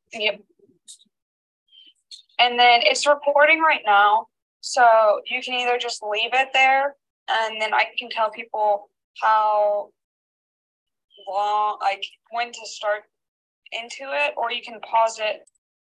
Yep. And then it's recording right now, so you can either just leave it there, and then I can tell people how long, like when to start into it, or you can pause it.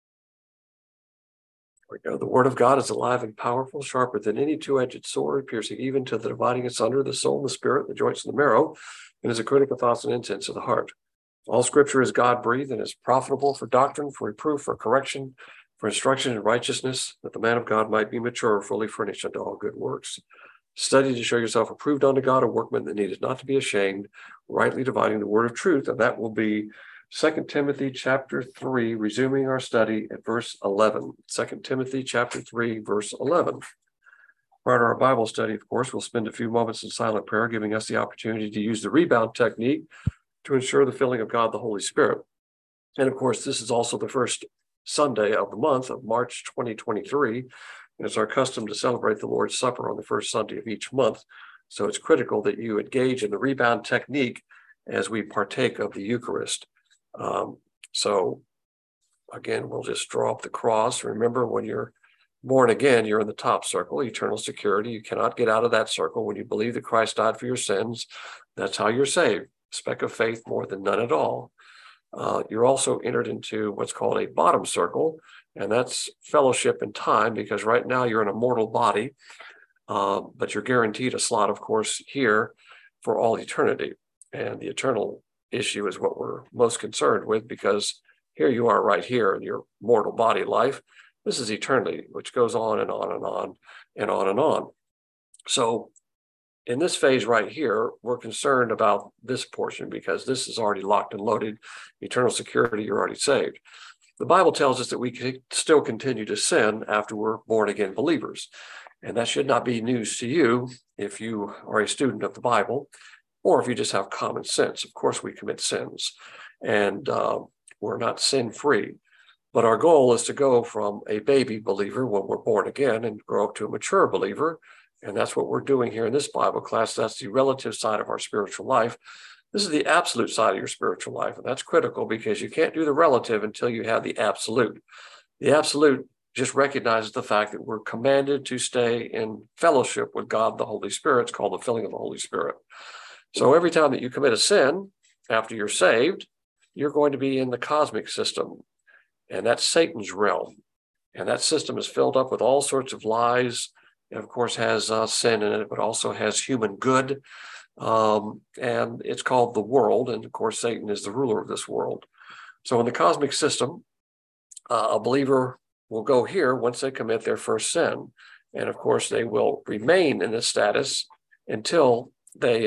There we go. The word of God is alive and powerful, sharper than any two-edged sword, piercing even to the dividing asunder the soul and the spirit, the joints and the marrow, and is a critic of thoughts and intents of the heart. All scripture is God-breathed and is profitable for doctrine, for reproof, for correction, for instruction in righteousness, that the man of God might be mature, fully furnished unto all good works. Study to show yourself approved unto God, a workman that needeth not to be ashamed, rightly dividing the word of truth. And that will be 2 Timothy chapter 3, resuming our study at verse 11. 2 Timothy chapter 3, verse 11. Prior to our Bible study, of course, we'll spend a few moments in silent prayer, giving us the opportunity to use the rebound technique to ensure the filling of God, the Holy Spirit. And of course, this is also the first Sunday of the month of March 2023. And it's our custom to celebrate the Lord's Supper on the first Sunday of each month. So it's critical that you engage in the rebound technique as we partake of the Eucharist. So again, we'll just draw up the cross. Remember, when you're born again, you're in the top circle, eternal security. You cannot get out of that circle. When you believe that Christ died for your sins, that's how you're saved. Speck of faith more than none at all. You're also entered into what's called a bottom circle, and that's fellowship in time, because right now you're in a mortal body, but you're guaranteed a slot, of course, here for all eternity. And the eternal issue is what we're most concerned with, because here you are right here in your mortal body life. This is eternity, which goes on and on and on and on and on. So in this phase right here, we're concerned about this portion because this is already locked and loaded. Eternal security, you're already saved. The Bible tells us that we can still continue to sin after we're born again believers. And that should not be news to you if you are a student of the Bible, or if you just have common sense. Of course, we commit sins, and we're not sin-free. But our goal is to go from a baby believer when we're born again and grow up to a mature believer. And that's what we're doing here in this Bible class. That's the relative side of our spiritual life. This is the absolute side of your spiritual life. And that's critical, because you can't do the relative until you have the absolute. The absolute just recognizes the fact that we're commanded to stay in fellowship with God, the Holy Spirit. It's called the filling of the Holy Spirit. So every time that you commit a sin after you're saved, you're going to be in the cosmic system. And that's Satan's realm. And that system is filled up with all sorts of lies. It, of course, has sin in it, but also has human good. And it's called the world. And, of course, Satan is the ruler of this world. So in the cosmic system, a believer will go here once they commit their first sin. And, of course, they will remain in this status until they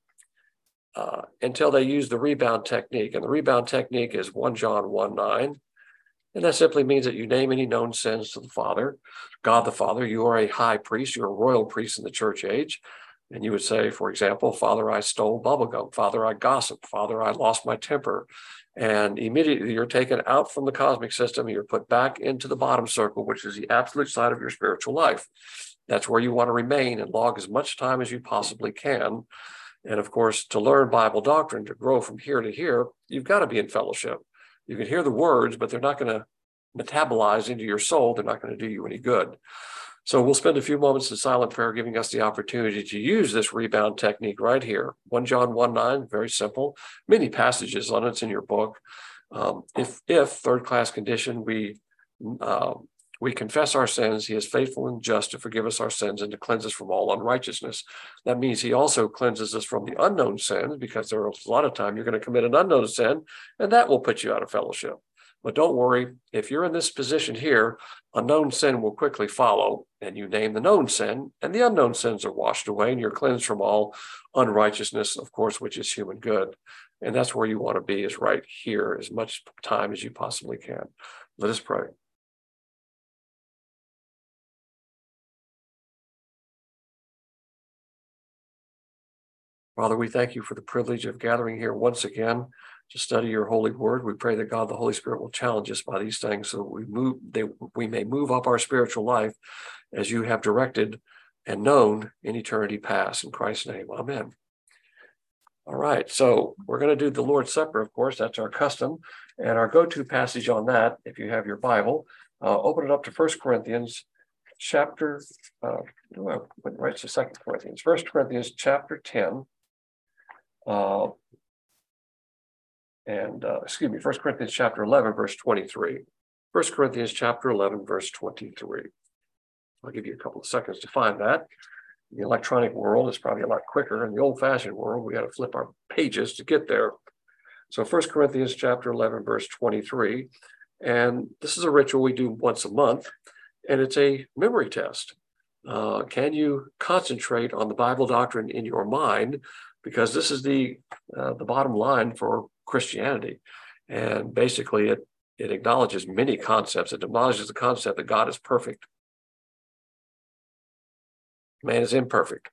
use the rebound technique. And the rebound technique is 1 John 1:9. And that simply means that you name any known sins to the Father, God the Father. You are a high priest, you're a royal priest in the church age. And you would say, for example, Father, I stole bubblegum. Father, I gossiped. Father, I lost my temper. And immediately you're taken out from the cosmic system and you're put back into the bottom circle, which is the absolute side of your spiritual life. That's where you want to remain and log as much time as you possibly can. And of course, to learn Bible doctrine, to grow from here to here, you've got to be in fellowship. You can hear the words, but they're not going to metabolize into your soul. They're not going to do you any good. So we'll spend a few moments in silent prayer, giving us the opportunity to use this rebound technique right here. 1 John 1:9, very simple. Many passages on it. It's in your book. If third class condition, we confess our sins, he is faithful and just to forgive us our sins and to cleanse us from all unrighteousness. That means he also cleanses us from the unknown sins, because there are a lot of time you're going to commit an unknown sin, and that will put you out of fellowship. But don't worry, if you're in this position here, a known sin will quickly follow, and you name the known sin, and the unknown sins are washed away, and you're cleansed from all unrighteousness, of course, which is human good. And that's where you want to be, is right here, as much time as you possibly can. Let us pray. Father, we thank you for the privilege of gathering here once again to study your holy word. We pray that God, the Holy Spirit, will challenge us by these things so that we may move up our spiritual life as you have directed and known in eternity past. In Christ's name, amen. All right, so we're going to do the Lord's Supper, of course. That's our custom. And our go-to passage on that, if you have your Bible, open it up to 1 Corinthians chapter, right to 2 Corinthians, 1 Corinthians chapter 10. 1 Corinthians chapter 11, verse 23. 1 Corinthians chapter 11, verse 23. I'll give you a couple of seconds to find that. In the electronic world, it's probably a lot quicker. In the old-fashioned world, we got to flip our pages to get there. So 1 Corinthians chapter 11, verse 23. And this is a ritual we do once a month, and it's a memory test. Can you concentrate on the Bible doctrine in your mind? Because this is the bottom line for Christianity. And basically, it acknowledges many concepts. It acknowledges the concept that God is perfect. Man is imperfect.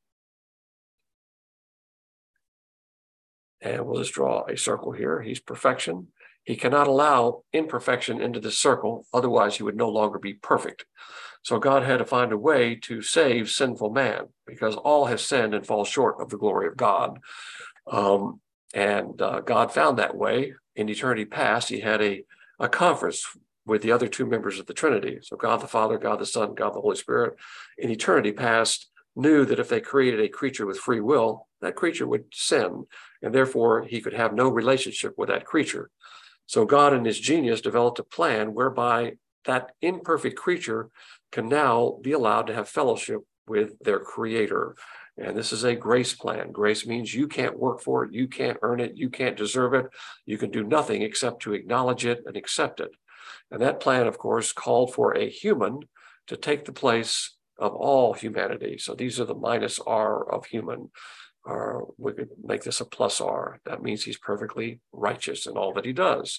And we'll just draw a circle here. He's perfection. He cannot allow imperfection into this circle. Otherwise, he would no longer be perfect. So God had to find a way to save sinful man, because all have sinned and fall short of the glory of God. God found that way. In eternity past, he had a conference with the other two members of the Trinity. So God the Father, God the Son, God the Holy Spirit, in eternity past, knew that if they created a creature with free will, that creature would sin, and therefore he could have no relationship with that creature. So God in his genius developed a plan whereby that imperfect creature can now be allowed to have fellowship with their creator. And this is a grace plan. Grace means you can't work for it, you can't earn it, you can't deserve it, you can do nothing except to acknowledge it and accept it. And that plan, of course, called for a human to take the place of all humanity. So these are the minus R of human. Or we could make this a plus R. That means he's perfectly righteous in all that he does.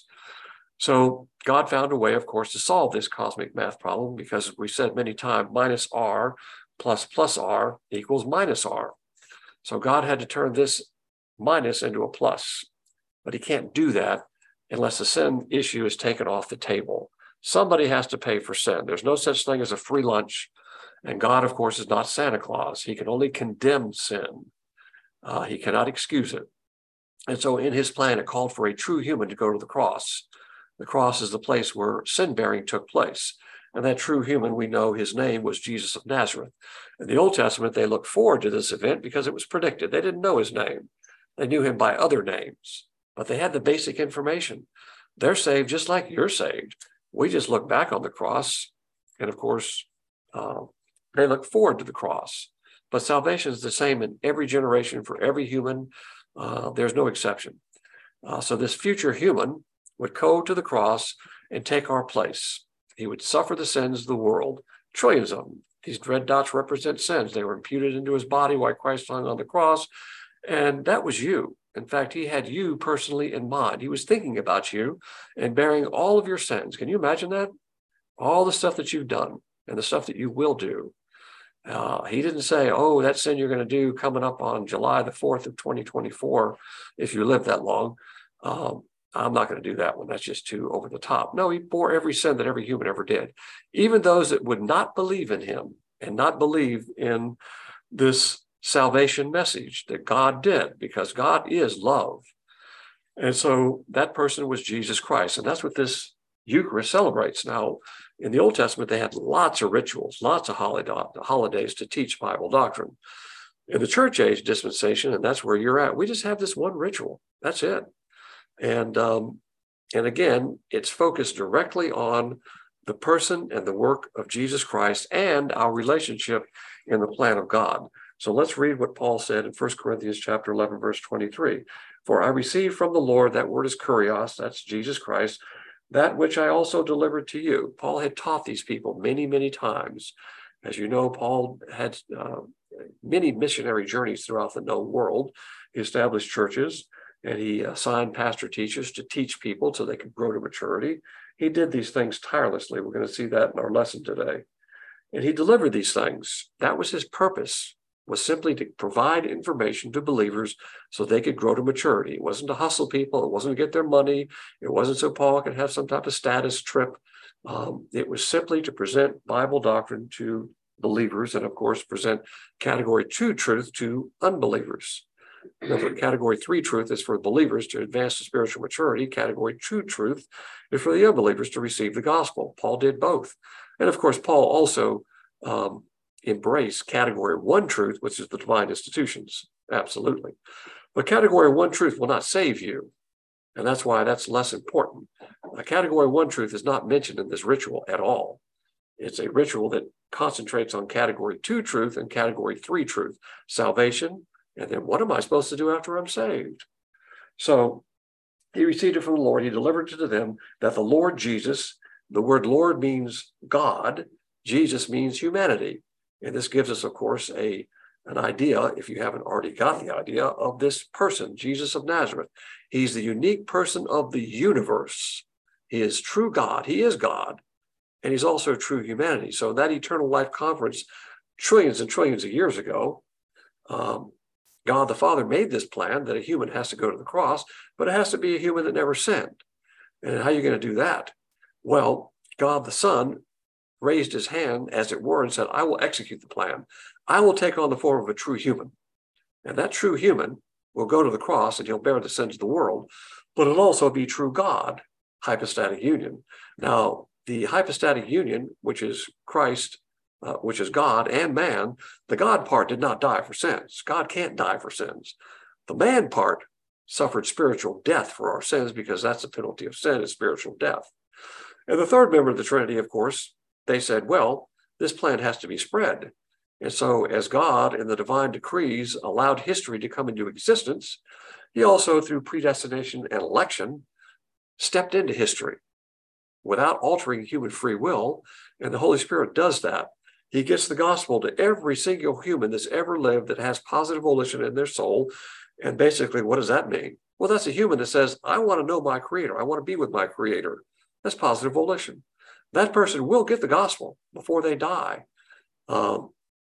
So God found a way, of course, to solve this cosmic math problem, because we said many times minus R plus R equals minus R. So God had to turn this minus into a plus, but he can't do that unless the sin issue is taken off the table. Somebody has to pay for sin. There's no such thing as a free lunch. And God, of course, is not Santa Claus. He can only condemn sin. He cannot excuse it. And so in his plan, it called for a true human to go to the cross. The cross is the place where sin-bearing took place. And that true human, we know his name was Jesus of Nazareth. In the Old Testament, they looked forward to this event because it was predicted. They didn't know his name. They knew him by other names, but they had the basic information. They're saved just like you're saved. We just look back on the cross, and of course, they look forward to the cross. But salvation is the same in every generation for every human. There's no exception. So this future human would go to the cross and take our place. He would suffer the sins of the world, trillions of them. These red dots represent sins. They were imputed into his body while Christ hung on the cross. And that was you. In fact, he had you personally in mind. He was thinking about you and bearing all of your sins. Can you imagine that? All the stuff that you've done and the stuff that you will do. He didn't say, oh, that sin you're going to do coming up on July the 4th of 2024, if you live that long. I'm not going to do that one. That's just too over the top. No, he bore every sin that every human ever did. Even those that would not believe in him and not believe in this salvation message that God did, because God is love. And so that person was Jesus Christ. And that's what this Eucharist celebrates. Now, in the Old Testament, they had lots of rituals, lots of holidays to teach Bible doctrine. In the church age dispensation, and that's where you're at, we just have this one ritual. That's it. And again, it's focused directly on the person and the work of Jesus Christ and our relationship in the plan of God. So let's read what Paul said in 1 Corinthians chapter 11, verse 23. For I received from the Lord, that word is kurios, that's Jesus Christ, that which I also delivered to you. Paul had taught these people many, many times. As you know, Paul had many missionary journeys throughout the known world. He established churches, and he assigned pastor teachers to teach people so they could grow to maturity. He did these things tirelessly. We're going to see that in our lesson today. And he delivered these things. That was his purpose, was simply to provide information to believers so they could grow to maturity. It wasn't to hustle people. It wasn't to get their money. It wasn't so Paul could have some type of status trip. It was simply to present Bible doctrine to believers and, of course, present category 2 truth to unbelievers. Remember, category 3 truth is for believers to advance to spiritual maturity. Category 2 truth is for the unbelievers to receive the gospel. Paul did both. And of course, Paul also embraced category 1 truth, which is the divine institutions. Absolutely. But category 1 truth will not save you. And that's why that's less important. Category 1 truth is not mentioned in this ritual at all. It's a ritual that concentrates on category 2 truth and category 3 truth, salvation, and then what am I supposed to do after I'm saved? So he received it from the Lord. He delivered it to them that the Lord Jesus, the word Lord means God, Jesus means humanity. And this gives us, of course, an idea, if you haven't already got the idea, of this person, Jesus of Nazareth. He's the unique person of the universe. He is true God. He is God. And he's also true humanity. So that eternal life conference, trillions and trillions of years ago, God the Father made this plan that a human has to go to the cross, but it has to be a human that never sinned. And how are you going to do that? Well, God the Son raised his hand, as it were, and said, I will execute the plan. I will take on the form of a true human. And that true human will go to the cross and he'll bear the sins of the world, but it'll also be true God, hypostatic union. Now, the hypostatic union, which is Christ, which is God and man, the God part did not die for sins. God can't die for sins. The man part suffered spiritual death for our sins because that's the penalty of sin, is spiritual death. And the third member of the Trinity, of course, they said, well, this plan has to be spread. And so as God in the divine decrees allowed history to come into existence, he also, through predestination and election, stepped into history without altering human free will. And the Holy Spirit does that. He gets the gospel to every single human that's ever lived that has positive volition in their soul. And basically, what does that mean? Well, that's a human that says, I want to know my Creator. I want to be with my Creator. That's positive volition. That person will get the gospel before they die. And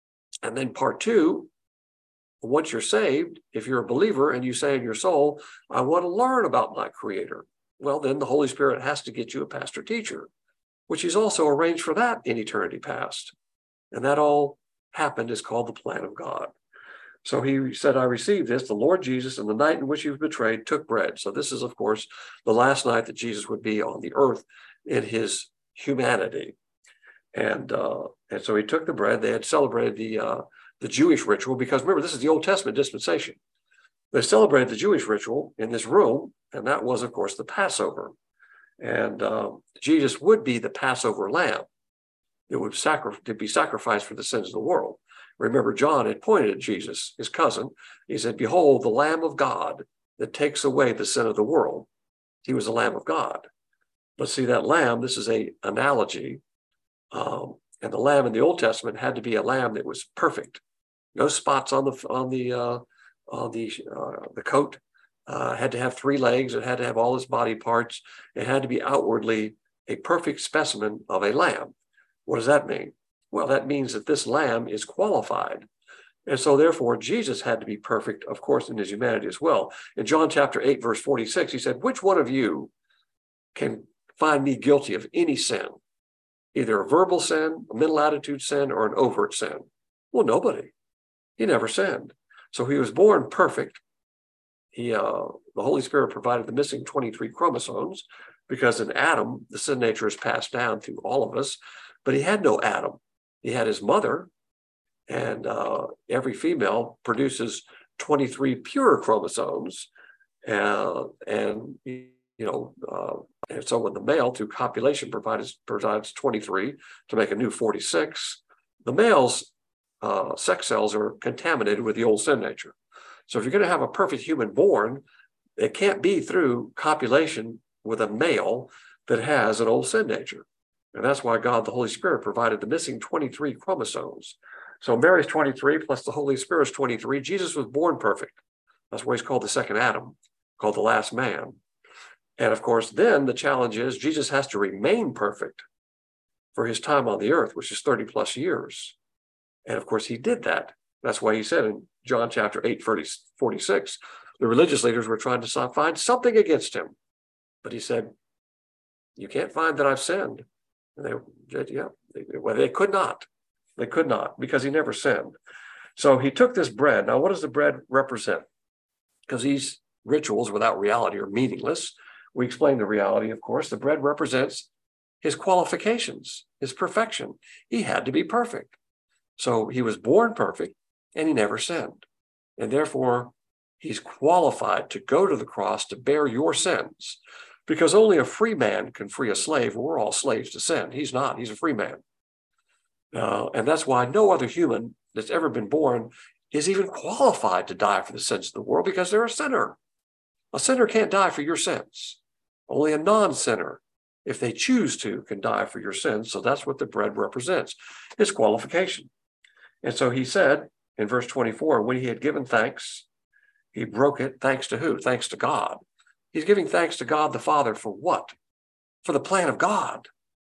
then part 2, once you're saved, if you're a believer and you say in your soul, I want to learn about my Creator, well, then the Holy Spirit has to get you a pastor teacher, which he's also arranged for that in eternity past. And that all happened is called the plan of God. So he said, I received this, the Lord Jesus, and the night in which he was betrayed, took bread. So this is, of course, the last night that Jesus would be on the earth in his humanity. And so he took the bread. They had celebrated the Jewish ritual, because remember, this is the Old Testament dispensation. They celebrated the Jewish ritual in this room, and that was, of course, the Passover. And Jesus would be the Passover lamb. It would be sacrificed for the sins of the world. Remember, John had pointed at Jesus, his cousin. He said, behold, the Lamb of God that takes away the sin of the world. He was the Lamb of God. But see, that lamb, this is an analogy. And the lamb in the Old Testament had to be a lamb that was perfect. No spots on the coat. Had to have 3 legs. It had to have all its body parts. It had to be outwardly a perfect specimen of a lamb. What does that mean? Well, that means that this lamb is qualified. And so therefore, Jesus had to be perfect, of course, in his humanity as well. In John chapter 8, verse 46, he said, which one of you can find me guilty of any sin? Either a verbal sin, a mental attitude sin, or an overt sin? Well, nobody. He never sinned. So he was born perfect. The Holy Spirit provided the missing 23 chromosomes, because in Adam, the sin nature is passed down through all of us, but he had no Adam. He had his mother, and every female produces 23 pure chromosomes. And so when the male, through copulation, provides 23 to make a new 46, the male's sex cells are contaminated with the old sin nature. So if you're going to have a perfect human born, it can't be through copulation with a male that has an old sin nature. And that's why God, the Holy Spirit, provided the missing 23 chromosomes. So Mary's 23 plus the Holy Spirit's 23. Jesus was born perfect. That's why he's called the second Adam, called the last man. And of course, then the challenge is Jesus has to remain perfect for his time on the earth, which is 30 plus years. And of course, he did that. That's why he said in John chapter 8, 46, the religious leaders were trying to find something against him. But he said, you can't find that I've sinned. And they could not. They could not, because he never sinned. So he took this bread. Now, what does the bread represent? because these rituals without reality are meaningless. We explain the reality, of course. The bread represents his qualifications, his perfection. He had to be perfect. So he was born perfect and he never sinned. And therefore, he's qualified to go to the cross to bear your sins, because only a free man can free a slave. We're all slaves to sin. He's not. He's a free man. And that's why no other human that's ever been born is even qualified to die for the sins of the world, because they're a sinner. A sinner can't die for your sins. Only a non-sinner, if they choose to, can die for your sins. So that's what the bread represents, his qualification. And so he said in verse 24, when he had given thanks, he broke it. Thanks to who? Thanks to God. He's giving thanks to God the Father for what? For the plan of God.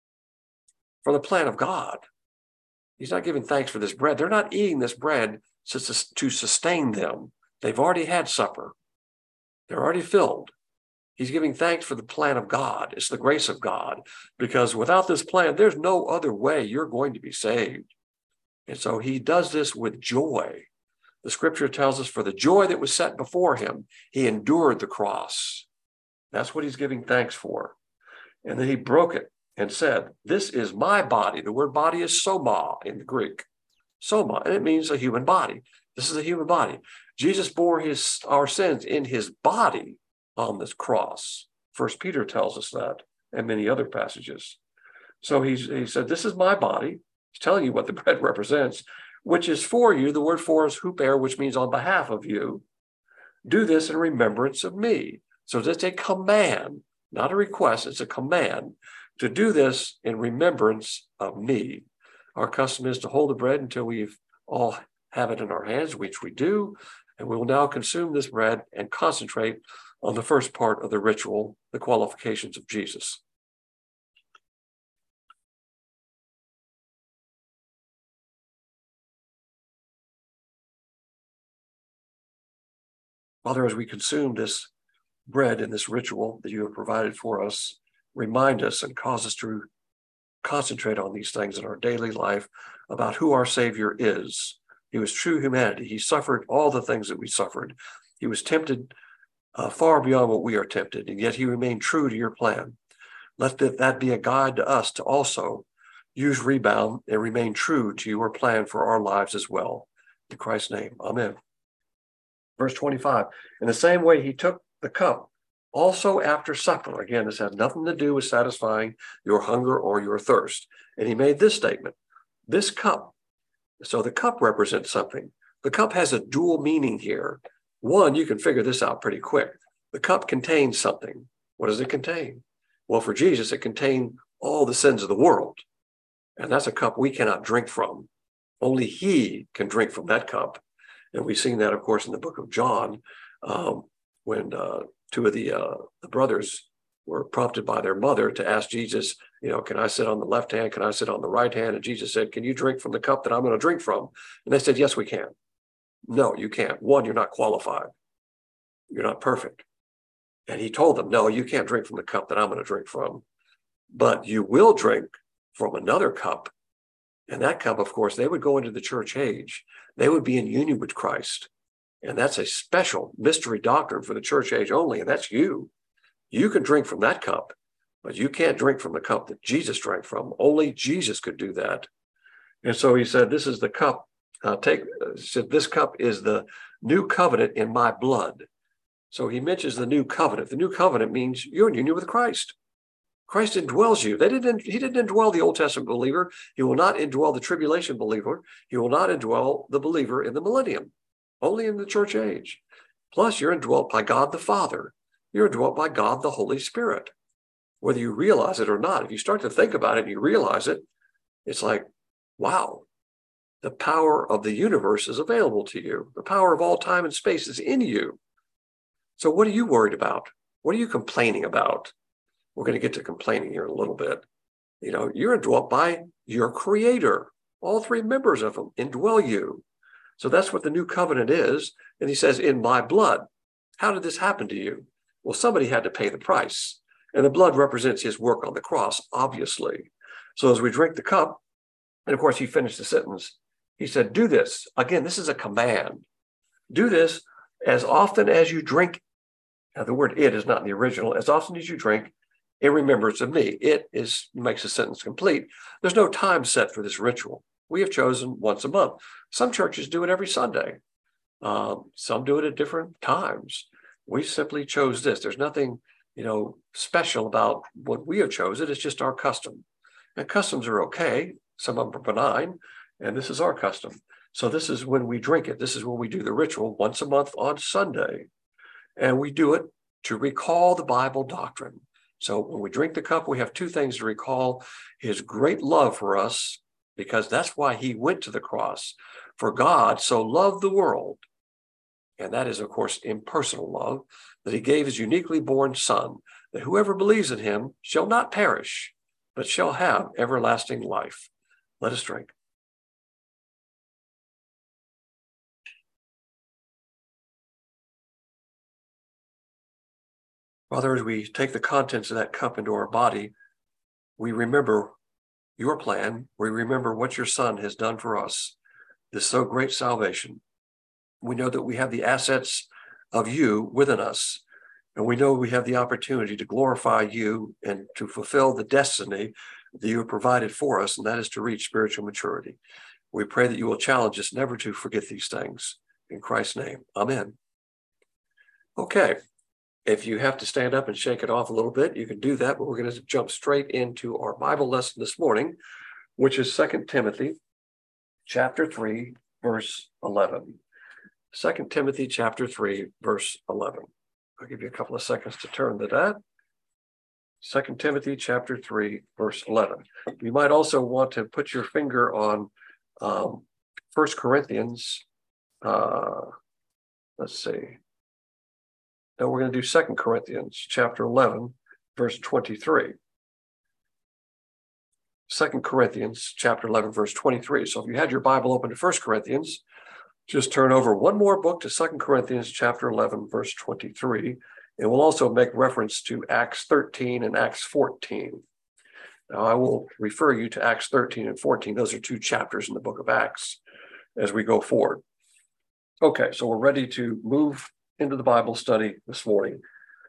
For the plan of God. He's not giving thanks for this bread. They're not eating this bread to sustain them. They've already had supper. They're already filled. He's giving thanks for the plan of God. It's the grace of God, because without this plan, there's no other way you're going to be saved. And so he does this with joy. The scripture tells us, for the joy that was set before him, he endured the cross. That's what he's giving thanks for. And then he broke it and said, this is my body. The word body is soma in the Greek. Soma, and it means a human body. This is a human body. Jesus bore our sins in his body on this cross. First Peter tells us that, and many other passages. So he said, this is my body. He's telling you what the bread represents, which is for you. The word for is huper, which means on behalf of you. Do this in remembrance of me. So it's a command, not a request. It's a command to do this in remembrance of me. Our custom is to hold the bread until we've all have it in our hands, which we do. And we will now consume this bread and concentrate on the first part of the ritual, the qualifications of Jesus. Father, as we consume this bread in this ritual that you have provided for us, remind us and cause us to concentrate on these things in our daily life about who our Savior is. He was true humanity. He suffered all the things that we suffered. He was tempted far beyond what we are tempted, and yet he remained true to your plan. Let that be a guide to us to also use rebound and remain true to your plan for our lives as well. In Christ's name, amen. Verse 25, in the same way he took the cup also after supper. Again, this has nothing to do with satisfying your hunger or your thirst. And he made this statement, this cup. So the cup represents something. The cup has a dual meaning here. One, you can figure this out pretty quick. The cup contains something. What does it contain? Well, for Jesus, it contained all the sins of the world. And that's a cup we cannot drink from. Only he can drink from that cup. And we've seen that, of course, in the book of John, when two of the brothers were prompted by their mother to ask Jesus, can I sit on the left hand? Can I sit on the right hand? And Jesus said, can you drink from the cup that I'm going to drink from? And they said, yes, we can. No, you can't. One, you're not qualified. You're not perfect. And he told them, no, you can't drink from the cup that I'm going to drink from, but you will drink from another cup. And that cup, of course, they would go into the church age. They would be in union with Christ. And that's a special mystery doctrine for the church age only. And that's you. You can drink from that cup, but you can't drink from the cup that Jesus drank from. Only Jesus could do that. And so he said, this is the cup. This cup is the new covenant in my blood. So he mentions the new covenant. The new covenant means you're in union with Christ. Christ indwells you. He didn't indwell the Old Testament believer. He will not indwell the tribulation believer. He will not indwell the believer in the millennium, only in the church age. Plus, you're indwelt by God the Father. You're indwelt by God the Holy Spirit. Whether you realize it or not, if you start to think about it and you realize it, it's like, wow, the power of the universe is available to you. The power of all time and space is in you. So what are you worried about? What are you complaining about? We're going to get to complaining here in a little bit. You're indwelt by your Creator. All three members of him indwell you. So that's what the new covenant is. And he says, in my blood. How did this happen to you? Well, somebody had to pay the price. And the blood represents his work on the cross, obviously. So as we drink the cup, and of course he finished the sentence, he said, do this. Again, this is a command. Do this As often as you drink, now the word it is not in the original, as often as you drink, in remembrance of me. It makes the sentence complete. There's no time set for this ritual. We have chosen once a month. Some churches do it every Sunday. Some do it at different times. We simply chose this. There's nothing, special about what we have chosen. It's just our custom. And customs are okay. Some of them are benign, and this is our custom. So this is when we drink it. This is when we do the ritual once a month on Sunday. And we do it to recall the Bible doctrine. So when we drink the cup, we have two things to recall: his great love for us, because that's why he went to the cross. For God so loved the world, and that is, of course, impersonal love, that he gave his uniquely born Son, that whoever believes in him shall not perish, but shall have everlasting life. Let us drink. Father, as we take the contents of that cup into our body, we remember your plan. We remember what your Son has done for us, this so great salvation. We know that we have the assets of you within us, and we know we have the opportunity to glorify you and to fulfill the destiny that you have provided for us, and that is to reach spiritual maturity. We pray that you will challenge us never to forget these things. In Christ's name, amen. Okay. If you have to stand up and shake it off a little bit, you can do that, but we're going to jump straight into our Bible lesson this morning, which is 2 Timothy chapter 3, verse 11. 2 Timothy chapter 3, verse 11. I'll give you a couple of seconds to turn to that. 2 Timothy chapter 3, verse 11. You might also want to put your finger on 1 Corinthians. Let's see. Now we're going to do 2 Corinthians chapter 11, verse 23. 2 Corinthians chapter 11, verse 23. So if you had your Bible open to 1 Corinthians, just turn over one more book to 2 Corinthians chapter 11, verse 23. And we'll also make reference to Acts 13 and Acts 14. Now I will refer you to Acts 13 and 14. Those are two chapters in the book of Acts as we go forward. Okay, so we're ready to move into the Bible study this morning.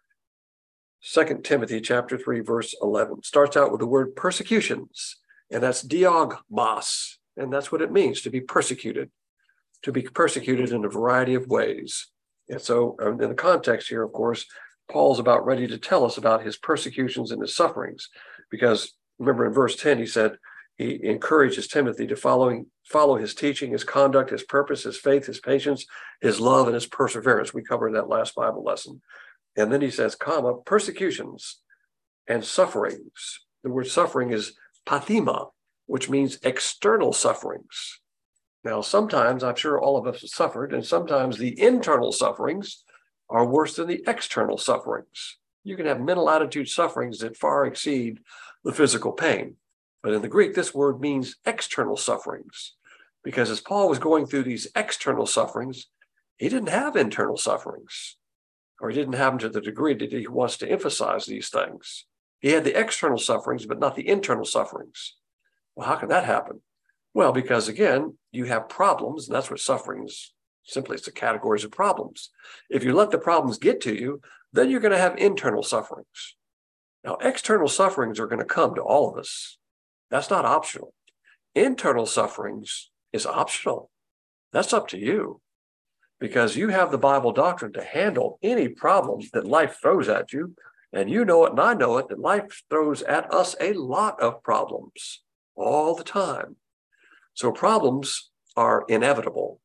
2 Timothy chapter 3, verse 11 starts out with the word persecutions, and that's diogmos, and that's what it means to be persecuted in a variety of ways. And so in the context here, of course, Paul's about ready to tell us about his persecutions and his sufferings, because remember in verse 10, he said he encourages Timothy to follow his teaching, his conduct, his purpose, his faith, his patience, his love, and his perseverance. We covered that last Bible lesson. And then he says, persecutions and sufferings. The word suffering is pathema, which means external sufferings. Now, sometimes I'm sure all of us have suffered, and sometimes the internal sufferings are worse than the external sufferings. You can have mental attitude sufferings that far exceed the physical pain. But in the Greek, this word means external sufferings, because as Paul was going through these external sufferings, he didn't have internal sufferings, or he didn't have them to the degree that he wants to emphasize these things. He had the external sufferings, but not the internal sufferings. Well, how can that happen? Well, because again, you have problems, and that's what suffering is. Simply, it's the categories of problems. If you let the problems get to you, then you're going to have internal sufferings. Now, external sufferings are going to come to all of us. That's not optional. Internal sufferings is optional. That's up to you, because you have the Bible doctrine to handle any problem that life throws at you. And you know it, and I know it, that life throws at us a lot of problems all the time. So problems are inevitable,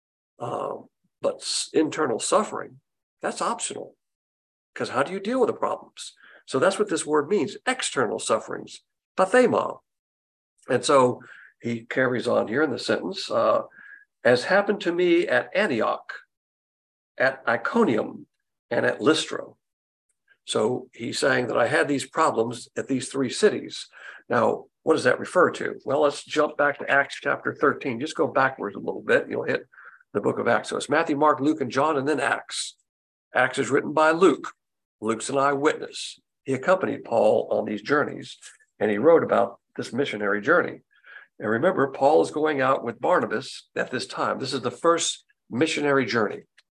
but internal suffering, that's optional, because how do you deal with the problems? So that's what this word means, external sufferings, pathema. And so he carries on here in the sentence, as happened to me at Antioch, at Iconium, and at Lystra. So he's saying that I had these problems at these three cities. Now, what does that refer to? Well, let's jump back to Acts chapter 13. Just go backwards a little bit. You'll hit the book of Acts. So it's Matthew, Mark, Luke, and John, and then Acts. Acts is written by Luke. Luke's an eyewitness. He accompanied Paul on these journeys, and he wrote about this missionary journey. And remember, Paul is going out with Barnabas at this time. This is the first missionary journey.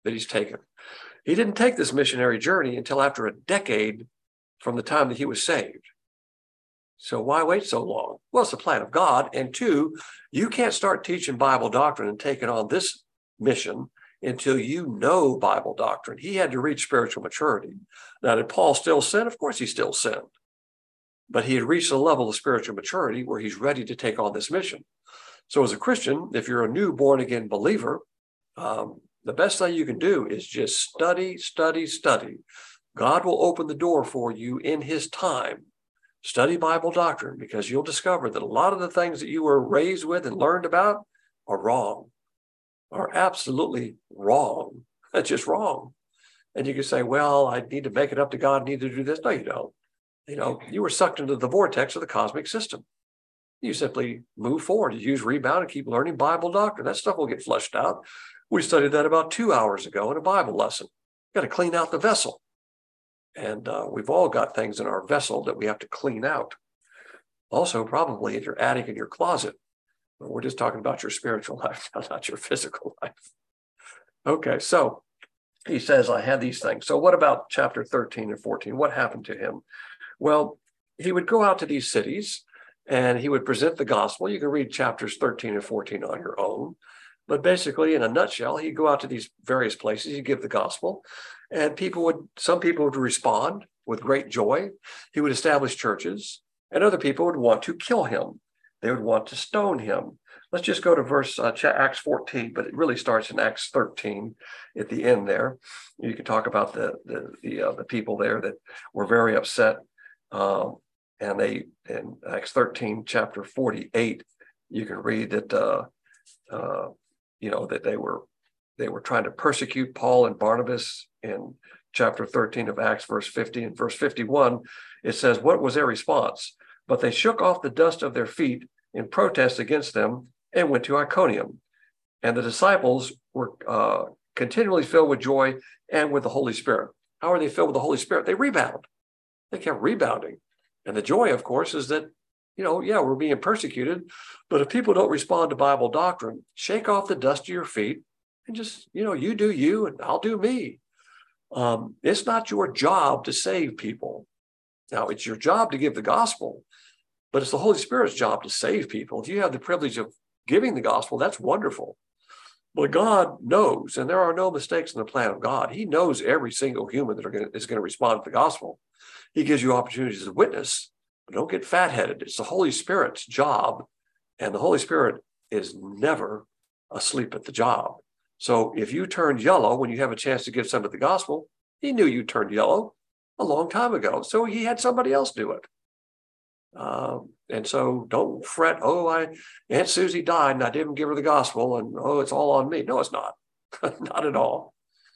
that he's taken. He didn't take this missionary journey until after a decade from the time that he was saved. So why wait so long? Well, it's the plan of God. And two, you can't start teaching Bible doctrine and taking on this mission until you know Bible doctrine. He had to reach spiritual maturity. Now, did Paul still sin? Of course he still sinned. But he had reached a level of spiritual maturity where he's ready to take on this mission. So as a Christian, if you're a new born-again believer, the best thing you can do is just study, study, study. God will open the door for you in his time. Study Bible doctrine, because you'll discover that a lot of the things that you were raised with and learned about are wrong, are absolutely wrong. That's just wrong. And you can say, well, I need to make it up to God, I need to do this. No, you don't. You know, you were sucked into the vortex of the cosmic system. You simply move forward. You use rebound and keep learning Bible doctrine. That stuff will get flushed out. We studied that about 2 hours ago in a Bible lesson. You got to clean out the vessel. And we've all got things in our vessel that we have to clean out. Also, probably in your attic, in your closet. But we're just talking about your spiritual life, not your physical life. Okay, so he says, I had these things. So what about chapter 13 and 14? What happened to him? Well, he would go out to these cities and he would present the gospel. You can read chapters 13 and 14 on your own. But basically, in a nutshell, he'd go out to these various places, he'd give the gospel, and some people would respond with great joy. He would establish churches, and other people would want to kill him. They would want to stone him. Let's just go to Acts 14, but it really starts in Acts 13 at the end there. You can talk about the people there that were very upset. And they, in Acts 13, chapter 48, you can read that, that they were trying to persecute Paul and Barnabas. In chapter 13 of Acts, verse 50 and verse 51, it says, what was their response? But they shook off the dust of their feet in protest against them and went to Iconium. And the disciples were continually filled with joy and with the Holy Spirit. How are they filled with the Holy Spirit? They rebound. They kept rebounding. And the joy, of course, is that, we're being persecuted, but if people don't respond to Bible doctrine, shake off the dust of your feet and just, you do you and I'll do me. It's not your job to save people. Now, it's your job to give the gospel, but it's the Holy Spirit's job to save people. If you have the privilege of giving the gospel, that's wonderful. But God knows, and there are no mistakes in the plan of God. He knows every single human that is going to respond to the gospel. He gives you opportunities to witness, but don't get fat-headed. It's the Holy Spirit's job, and the Holy Spirit is never asleep at the job. So if you turned yellow when you have a chance to give somebody the gospel, he knew you turned yellow a long time ago, so he had somebody else do it. And so don't fret, Aunt Susie died and I didn't give her the gospel, and it's all on me. No, it's not. Not at all.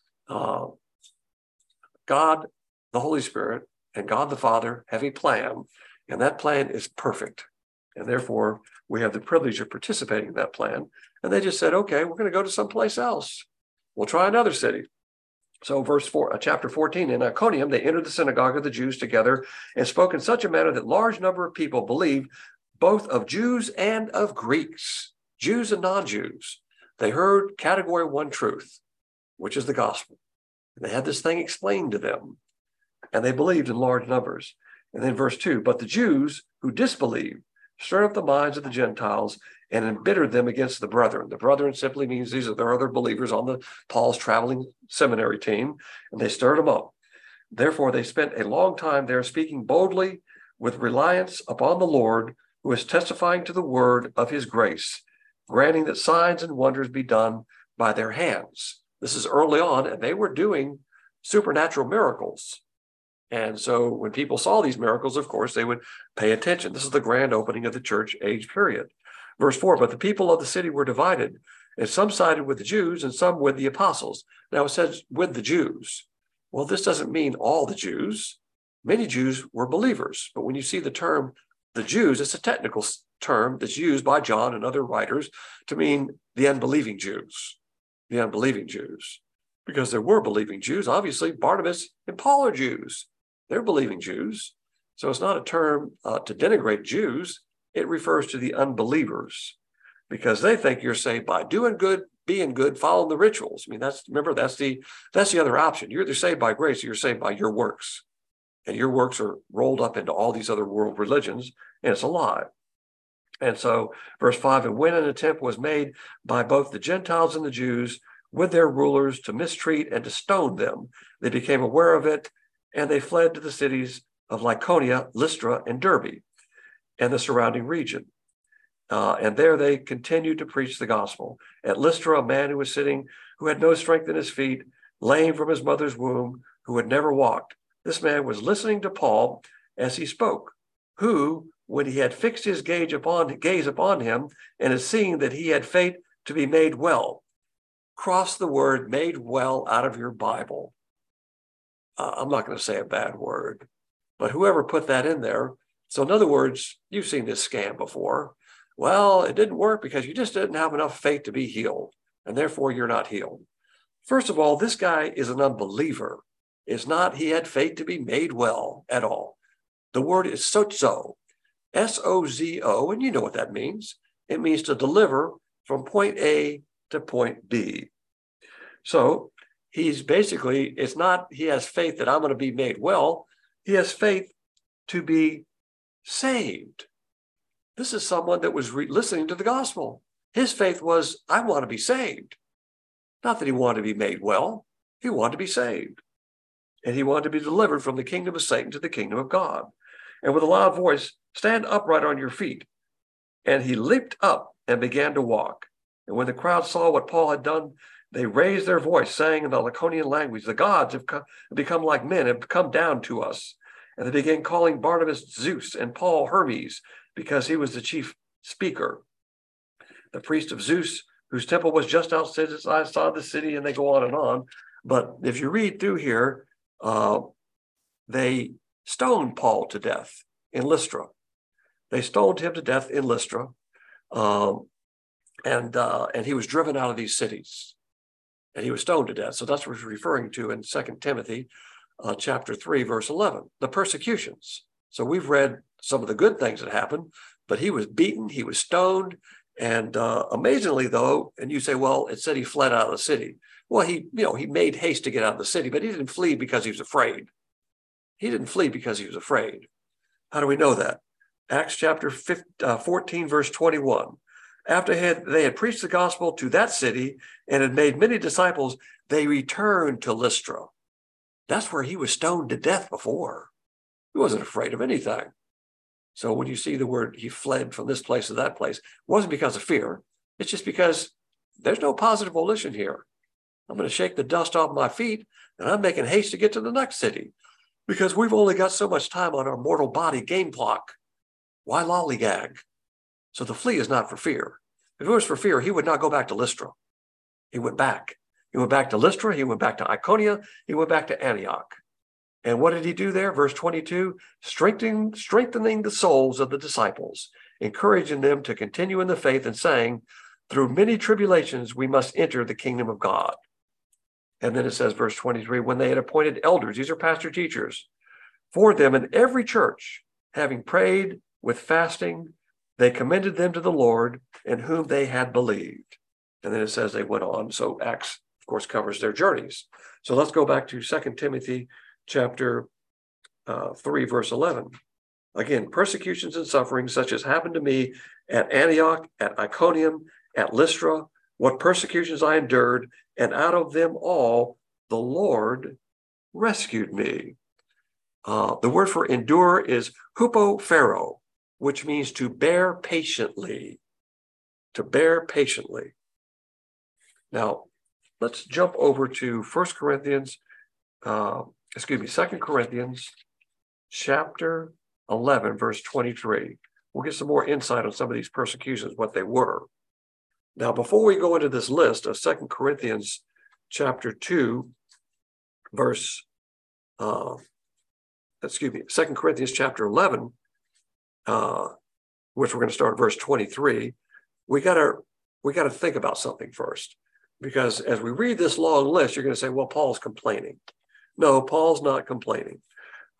God, the Holy Spirit, and God the Father have a plan, and that plan is perfect. And therefore, we have the privilege of participating in that plan. And they just said, okay, we're going to go to someplace else. We'll try another city. So chapter 14, in Iconium, they entered the synagogue of the Jews together and spoke in such a manner that large number of people believed, both of Jews and of Greeks, Jews and non-Jews. They heard category 1 truth, which is the gospel. And they had this thing explained to them, and they believed in large numbers. And then verse 2, but the Jews who disbelieved stirred up the minds of the Gentiles and embittered them against the brethren. The brethren simply means these are their other believers on Paul's traveling seminary team, and they stirred them up. Therefore, they spent a long time there speaking boldly with reliance upon the Lord, who is testifying to the word of his grace, granting that signs and wonders be done by their hands. This is early on, and they were doing supernatural miracles. And so when people saw these miracles, of course, they would pay attention. This is the grand opening of the church age period. Verse 4, but the people of the city were divided, and some sided with the Jews and some with the apostles. Now it says with the Jews. Well, this doesn't mean all the Jews. Many Jews were believers. But when you see the term the Jews, it's a technical term that's used by John and other writers to mean the unbelieving Jews. The unbelieving Jews. Because there were believing Jews. Obviously, Barnabas and Paul are Jews. They're believing Jews. So it's not a term to denigrate Jews. It refers to the unbelievers, because they think you're saved by doing good being good, following the rituals. I mean, that's the other option. You're either saved by grace or you're saved by your works. And your works are rolled up into all these other world religions, and it's a lie. And so, verse 5, and when an attempt was made by both the Gentiles and the Jews with their rulers to mistreat and to stone them, they became aware of it, and they fled to the cities of Lycaonia, Lystra, and Derbe, and the surrounding region. And there they continued to preach the gospel. At Lystra, a man who was sitting, who had no strength in his feet, lame from his mother's womb, who had never walked. This man was listening to Paul as he spoke, who, when he had fixed his gaze upon him, and had seen that he had faith to be made well. Cross the word made well out of your Bible. I'm not going to say a bad word, but whoever put that in there. So in other words, you've seen this scam before. Well, it didn't work because you just didn't have enough faith to be healed, and therefore you're not healed. First of all, this guy is an unbeliever. It's not he had faith to be made well at all. The word is sozo, S-O-Z-O, and you know what that means. It means to deliver from point A to point B. So he's basically, it's not he has faith that I'm going to be made well. He has faith to be saved. This is someone that was listening to the gospel. His faith was, I want to be saved. Not that he wanted to be made well. He wanted to be saved. And he wanted to be delivered from the kingdom of Satan to the kingdom of God. And with a loud voice, stand upright on your feet. And he leaped up and began to walk. And when the crowd saw what Paul had done, they raised their voice, saying in the Lycaonian language, the gods have become like men, have come down to us. And they began calling Barnabas Zeus and Paul Hermes, because he was the chief speaker. The priest of Zeus, whose temple was just outside the city, and they go on and on. But if you read through here, they stoned Paul to death in Lystra. They stoned him to death in Lystra, and he was driven out of these cities, and he was stoned to death. So that's what we're referring to in 2 Timothy chapter 3, verse 11, the persecutions. So we've read some of the good things that happened, but he was beaten, he was stoned, and amazingly though, and you say, well, it said he fled out of the city. Well, he made haste to get out of the city, but he didn't flee because he was afraid. He didn't flee because he was afraid. How do we know that? Acts chapter 14, verse 21. After they had preached the gospel to that city and had made many disciples, they returned to Lystra. That's where he was stoned to death before. He wasn't afraid of anything. So when you see the word he fled from this place to that place, it wasn't because of fear. It's just because there's no positive volition here. I'm going to shake the dust off my feet, and I'm making haste to get to the next city because we've only got so much time on our mortal body game clock. Why lollygag? So the flee is not for fear. If it was for fear, he would not go back to Lystra. He went back. He went back to Lystra. He went back to Iconium. He went back to Antioch. And what did he do there? Verse 22, strengthening the souls of the disciples, encouraging them to continue in the faith and saying, through many tribulations, we must enter the kingdom of God. And then it says, verse 23, when they had appointed elders, these are pastor teachers, for them in every church, having prayed with fasting, they commended them to the Lord in whom they had believed. And then it says they went on. So Acts, of course, covers their journeys. So let's go back to 2 Timothy chapter 3, verse 11. Again, persecutions and sufferings such as happened to me at Antioch, at Iconium, at Lystra, what persecutions I endured, and out of them all the Lord rescued me. The word for endure is hupophero, which means to bear patiently. To bear patiently. Now, let's jump over to 2 Corinthians chapter 11, verse 23. We'll get some more insight on some of these persecutions, what they were. Now, before we go into this list of 2 Corinthians chapter 2, 2 Corinthians chapter 11, which we're going to start at verse 23, we got to think about something first. Because as we read this long list, you're going to say, well, Paul's complaining. No, Paul's not complaining.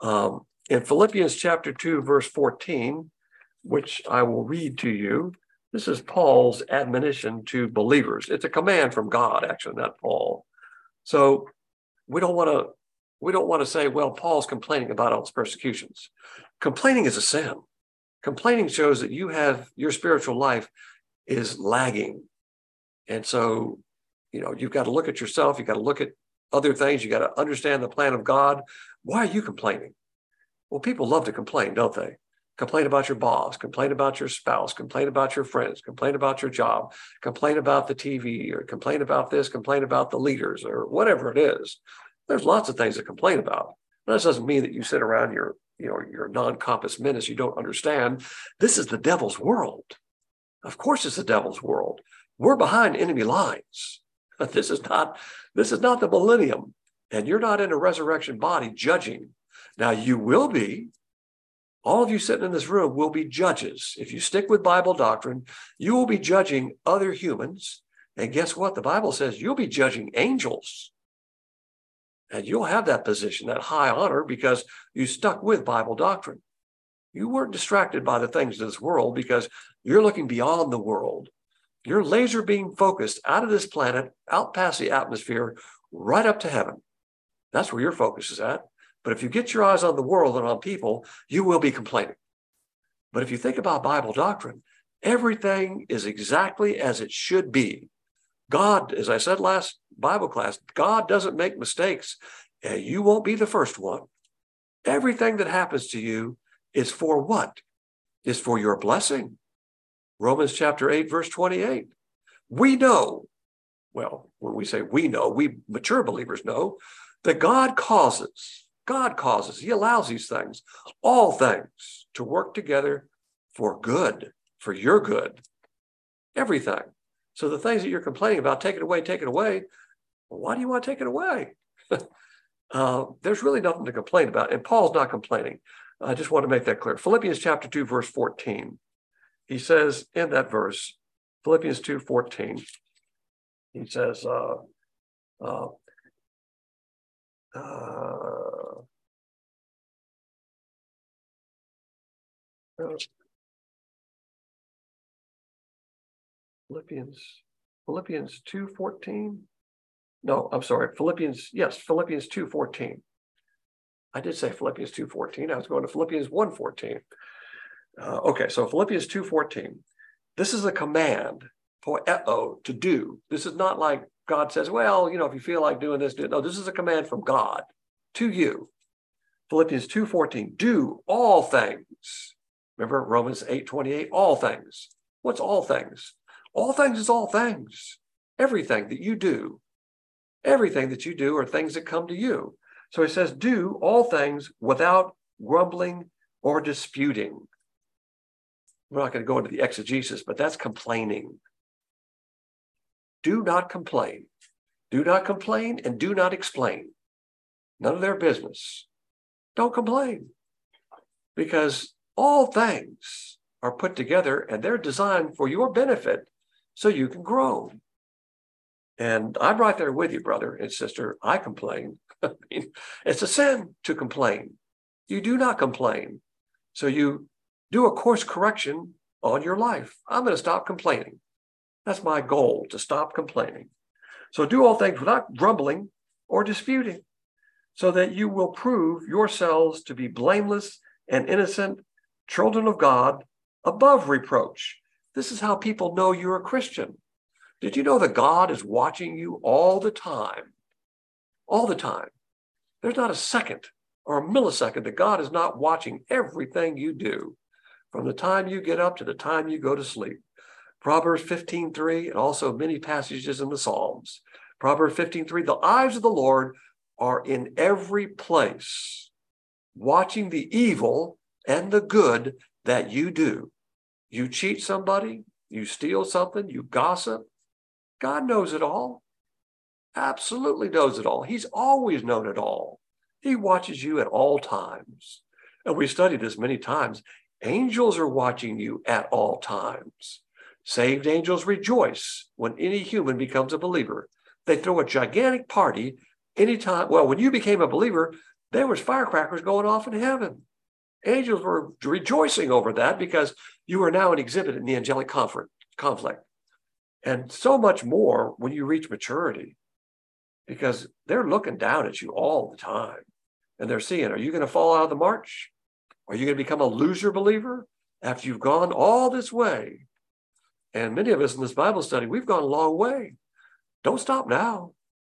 In Philippians chapter 2, verse 14, which I will read to you, This is Paul's admonition to believers. It's a command from God, actually, not Paul. So we don't want to say, well, Paul's complaining about all his persecutions. Complaining is a sin. Complaining shows that your spiritual life is lagging. And so, you've got to look at yourself. You've got to look at other things. You got to understand the plan of God. Why are you complaining? Well, people love to complain, don't they? Complain about your boss, complain about your spouse, complain about your friends, complain about your job, complain about the TV, or complain about this, complain about the leaders, or whatever it is. There's lots of things to complain about. That doesn't mean that you sit around your non-compass minutes, you don't understand. This is the devil's world. Of course, it's the devil's world. We're behind enemy lines. This is not the millennium, and you're not in a resurrection body judging. Now, you will be. All of you sitting in this room will be judges. If you stick with Bible doctrine, you will be judging other humans. And guess what? The Bible says you'll be judging angels. And you'll have that position, that high honor, because you stuck with Bible doctrine. You weren't distracted by the things of this world because you're looking beyond the world. You're laser beam focused out of this planet, out past the atmosphere, right up to heaven. That's where your focus is at. But if you get your eyes on the world and on people, you will be complaining. But if you think about Bible doctrine, everything is exactly as it should be. God, as I said last Bible class, God doesn't make mistakes, and you won't be the first one. Everything that happens to you is for what? It's for your blessing. Romans chapter 8, verse 28. We know, well, when we say we know, we mature believers know that God causes, he allows these things, all things to work together for good, for your good, everything. So the things that you're complaining about, take it away. Well, why do you want to take it away? There's really nothing to complain about. And Paul's not complaining. I just want to make that clear. Philippians chapter 2, verse 14. He says in that verse, Philippians 2:14, he says, Philippians 2:14. No, I'm sorry. Philippians 2:14. I did say Philippians 2:14. I was going to Philippians 1:14. Okay, so Philippians 2:14. This is a command, poeo, to do. This is not like God says, well, if you feel like doing this, do it. No, this is a command from God to you. Philippians 2:14, do all things. Remember Romans 8:28, all things. What's all things? All things is all things. Everything that you do are things that come to you. So he says, do all things without grumbling or disputing. We're not going to go into the exegesis, but that's complaining. Do not complain. Do not complain and do not explain. None of their business. Don't complain. Because all things are put together and they're designed for your benefit so you can grow. And I'm right there with you, brother and sister. I complain. I mean, it's a sin to complain. You do not complain. So you do a course correction on your life. I'm going to stop complaining. That's my goal, to stop complaining. So do all things without grumbling or disputing, so that you will prove yourselves to be blameless and innocent, children of God, above reproach. This is how people know you're a Christian. Did you know that God is watching you all the time? All the time. There's not a second or a millisecond that God is not watching everything you do, from the time you get up to the time you go to sleep. Proverbs 15:3, and also many passages in the Psalms. Proverbs 15:3, the eyes of the Lord are in every place, watching the evil and the good that you do. You cheat somebody, you steal something, you gossip. God knows it all. Absolutely knows it all. He's always known it all. He watches you at all times. And we studied this many times. Angels are watching you at all times. Saved angels rejoice when any human becomes a believer. They throw a gigantic party anytime. Well, when you became a believer, there was firecrackers going off in heaven. Angels were rejoicing over that because you are now an exhibit in the angelic conference. conflict. And so much more when you reach maturity, because they're looking down at you all the time. And they're seeing, are you going to fall out of the march? Are you going to become a loser believer after you've gone all this way? And many of us in this Bible study, we've gone a long way. Don't stop now.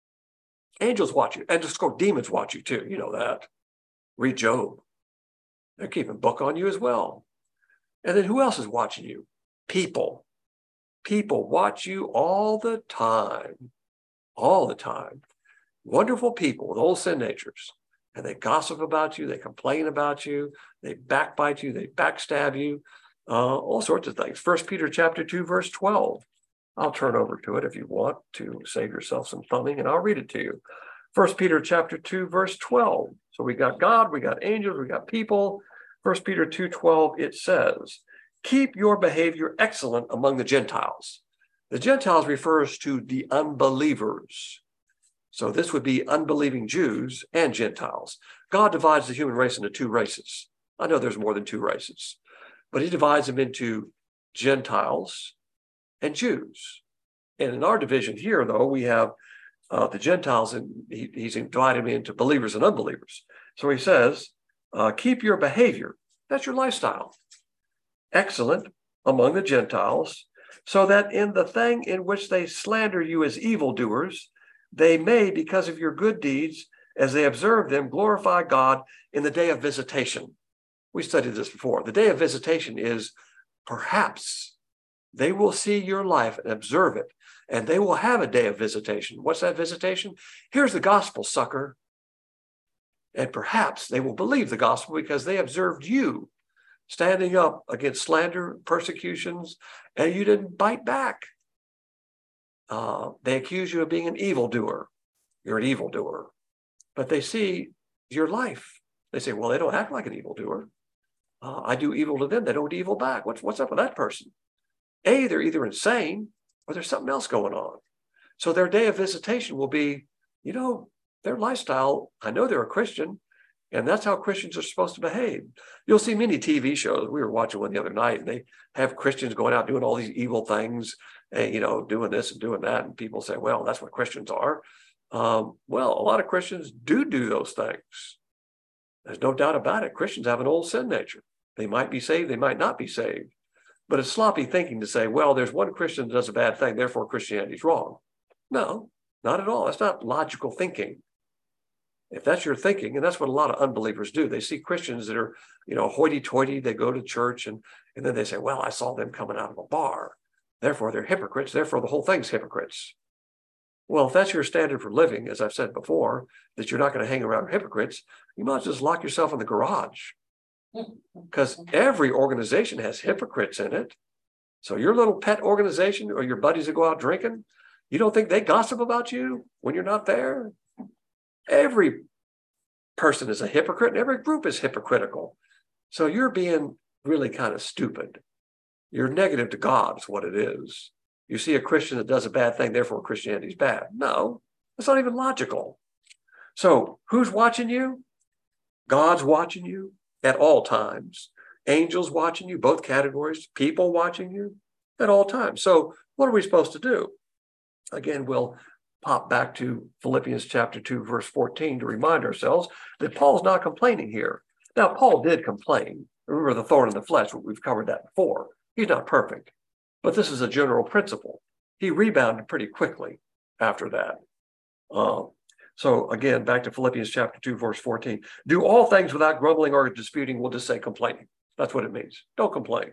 Angels watch you, and just go, demons watch you too. You know that. Read Job. They're keeping a book on you as well. And then who else is watching you? People. People watch you all the time. All the time. Wonderful people with old sin natures. And they gossip about you, they complain about you, they backbite you, they backstab you, all sorts of things. 1 Peter chapter 2, verse 12. I'll turn over to it if you want to save yourself some thumbing, and I'll read it to you. 1 Peter chapter 2, verse 12. So we got God, we got angels, we got people. 1 Peter 2:12, it says, keep your behavior excellent among the Gentiles. The Gentiles refers to the unbelievers. So this would be unbelieving Jews and Gentiles. God divides the human race into two races. I know there's more than two races, but he divides them into Gentiles and Jews. And in our division here, though, we have the Gentiles, and he's divided them into believers and unbelievers. So he says, keep your behavior, that's your lifestyle, excellent among the Gentiles, so that in the thing in which they slander you as evildoers, they may, because of your good deeds, as they observe them, glorify God in the day of visitation. We studied this before. The day of visitation is perhaps they will see your life and observe it, and they will have a day of visitation. What's that visitation? Here's the gospel, sucker. And perhaps they will believe the gospel because they observed you standing up against slander, persecutions, and you didn't bite back. They accuse you of being an evildoer. You're an evildoer. But they see your life. They say, well, they don't act like an evildoer. I do evil to them. They don't evil back. What's up with that person? They're either insane or there's something else going on. So their day of visitation will be, their lifestyle. I know they're a Christian, and that's how Christians are supposed to behave. You'll see many TV shows. We were watching one the other night, and they have Christians going out doing all these evil things, and, doing this and doing that. And people say, well, that's what Christians are. Well, a lot of Christians do those things. There's no doubt about it. Christians have an old sin nature. They might be saved, they might not be saved. But it's sloppy thinking to say, well, there's one Christian that does a bad thing, therefore Christianity's wrong. No, not at all. That's not logical thinking. If that's your thinking, and that's what a lot of unbelievers do, they see Christians that are, hoity-toity, they go to church, and then they say, well, I saw them coming out of a bar. Therefore, they're hypocrites. Therefore, the whole thing's hypocrites. Well, if that's your standard for living, as I've said before, that you're not going to hang around hypocrites, you might just lock yourself in the garage. Because every organization has hypocrites in it. So your little pet organization or your buddies that go out drinking, you don't think they gossip about you when you're not there? Every person is a hypocrite and every group is hypocritical. So you're being really kind of stupid. You're negative to God is what it is. You see a Christian that does a bad thing, therefore Christianity is bad. No, that's not even logical. So who's watching you? God's watching you at all times. Angels watching you, both categories. People watching you at all times. So what are we supposed to do? Again, we'll pop back to Philippians chapter 2, verse 14 to remind ourselves that Paul's not complaining here. Now, Paul did complain. Remember the thorn in the flesh, we've covered that before. He's not perfect, but this is a general principle. He rebounded pretty quickly after that. So again, back to Philippians chapter 2, verse 14. Do all things without grumbling or disputing. We'll just say complaining. That's what it means. Don't complain.